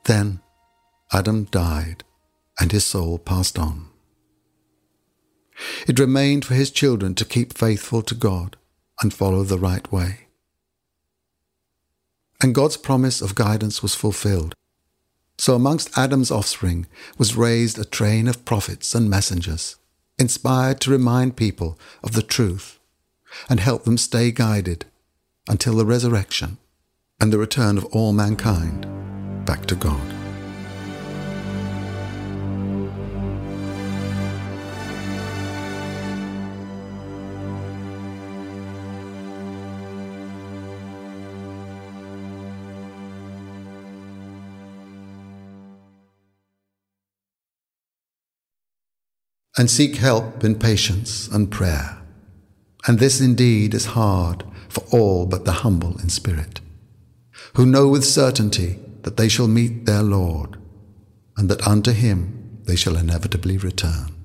Then Adam died, and his soul passed on. It remained for his children to keep faithful to God and follow the right way. And God's promise of guidance was fulfilled. So amongst Adam's offspring was raised a train of prophets and messengers, inspired to remind people of the truth and help them stay guided until the resurrection and the return of all mankind back to God. And seek help in patience and prayer. And this indeed is hard for all but the humble in spirit, who know with certainty that they shall meet their Lord, and that unto him they shall inevitably return.